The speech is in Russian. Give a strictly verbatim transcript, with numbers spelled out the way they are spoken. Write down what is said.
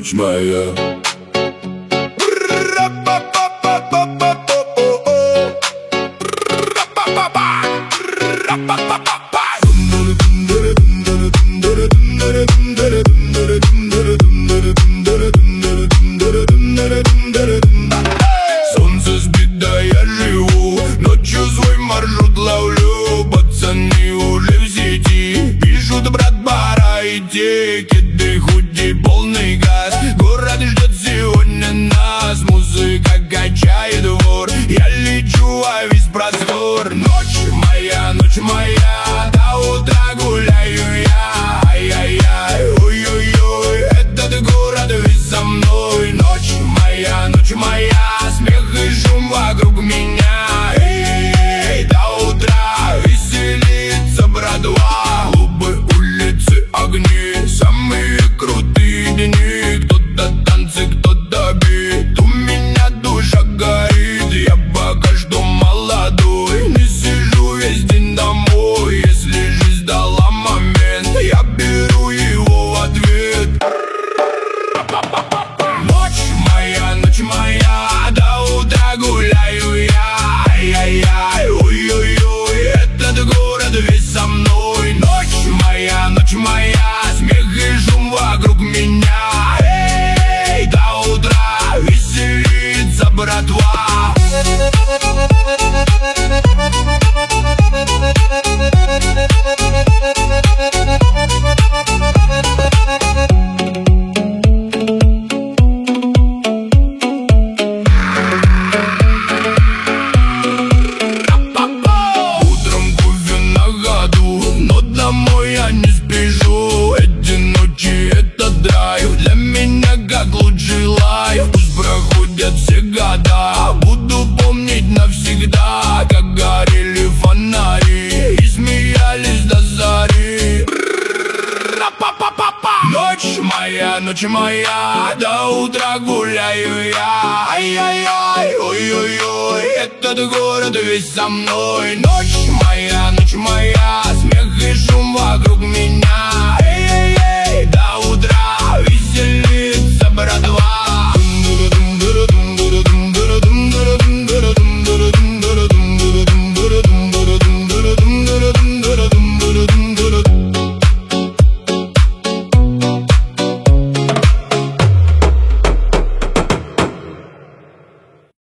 ночь моя. Солнце спит, да я живу, ночью свой маршрут ловлю. Пацаны уже в сети пишут: брат, пора идти. Кеды, худи, полный газ, город ждет сегодня нас. Музыка качает двор, я лечу во весь простор. Ночь моя, ночь моя, до утра гуляю я. Ай-яй-яй, ой-ой-ой, этот город весь со мной. Ночь моя, ночь моя, смех и шум вокруг меня. Эй, до утра веселится братва. Клубы, улицы, огни, самые крутые дни. Кто-то танцы, кто-то бит, у меня душа горит. Я пока что молодой, не сижу весь день домой. Если жизнь дала момент, я беру его в ответ. Ночь моя, ночь моя, до утра гуляю я. Ай-яй-яй, ой-ой-ой, этот город весь со мной. Ночь моя, ночь моя, смех и шум вокруг меня. Эй, до утра веселится братва. Утром кофе на ходу, но домой я не спешу. Эти ночи — это драйв, для меня как лучший лайф. Пусть проходят все года, буду помнить навсегда, как горели фонари и смеялись до зари. Ночь моя, ночь моя, до утра гуляю я. Ай-яй-яй, ой-ой-ой, этот город весь со мной. Ночь моя, ночь моя, смех и шум вокруг